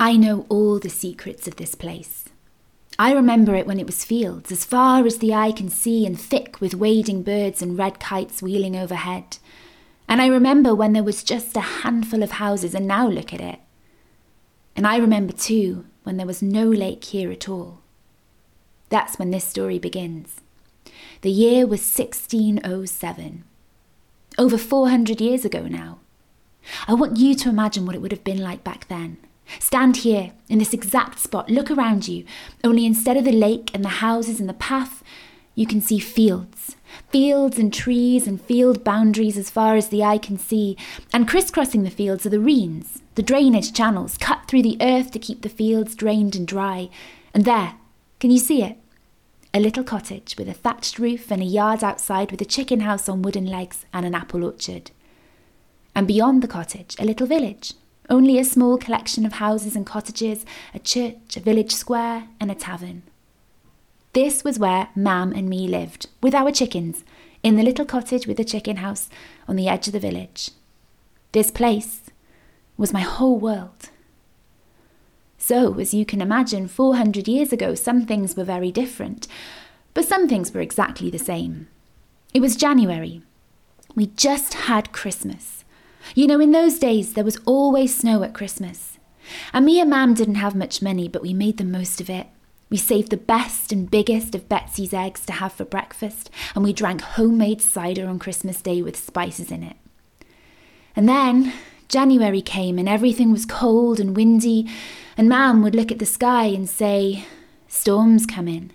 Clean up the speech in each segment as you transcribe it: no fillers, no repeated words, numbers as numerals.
I know all the secrets of this place. I remember it when it was fields, as far as the eye can see and thick with wading birds and red kites wheeling overhead. And I remember when there was just a handful of houses, and now look at it. And I remember too when there was no lake here at all. That's when this story begins. The year was 1607. Over 400 years ago now. I want you to imagine what it would have been like back then. Stand here, in this exact spot, look around you, only instead of the lake and the houses and the path, you can see fields. Fields and trees and field boundaries as far as the eye can see, and crisscrossing the fields are the reens, the drainage channels cut through the earth to keep the fields drained and dry. And there, can you see it? A little cottage with a thatched roof and a yard outside with a chicken house on wooden legs and an apple orchard. And beyond the cottage, a little village. Only a small collection of houses and cottages, a church, a village square, and a tavern. This was where Mam and me lived, with our chickens, in the little cottage with the chicken house on the edge of the village. This place was my whole world. So, as you can imagine, 400 years ago, some things were very different, but some things were exactly the same. It was January. We just had Christmas. You know, in those days, there was always snow at Christmas. And me and Mam didn't have much money, but we made the most of it. We saved the best and biggest of Betsy's eggs to have for breakfast, and we drank homemade cider on Christmas Day with spices in it. And then January came and everything was cold and windy, and Mam would look at the sky and say, "Storm's coming."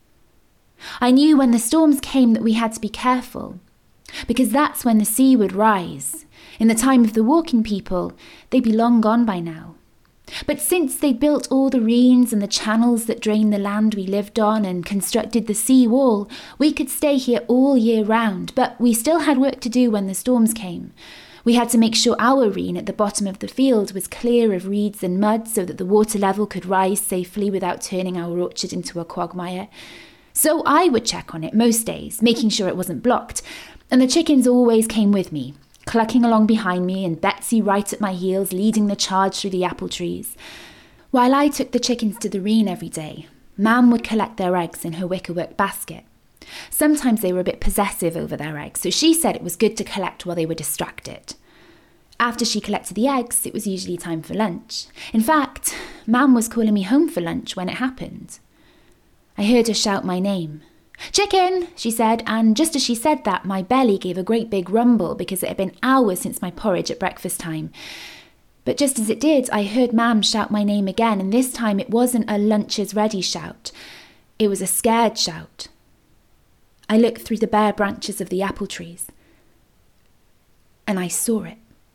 I knew when the storms came that we had to be careful, because that's when the sea would rise. In the time of the walking people, they'd be long gone by now. But since they built all the reens and the channels that drained the land we lived on and constructed the sea wall, we could stay here all year round, but we still had work to do when the storms came. We had to make sure our reen at the bottom of the field was clear of reeds and mud so that the water level could rise safely without turning our orchard into a quagmire. So I would check on it most days, making sure it wasn't blocked, and the chickens always came with me, clucking along behind me and Betsy right at my heels leading the charge through the apple trees. While I took the chickens to the reen every day, Mam would collect their eggs in her wickerwork basket. Sometimes they were a bit possessive over their eggs, so she said it was good to collect while they were distracted. After she collected the eggs, it was usually time for lunch. In fact, Mam was calling me home for lunch when it happened. I heard her shout my name. "Chicken," she said, and just as she said that, my belly gave a great big rumble because it had been hours since my porridge at breakfast time. But just as it did, I heard Mam shout my name again, and this time it wasn't a lunch is ready shout. It was a scared shout. I looked through the bare branches of the apple trees, and I saw it.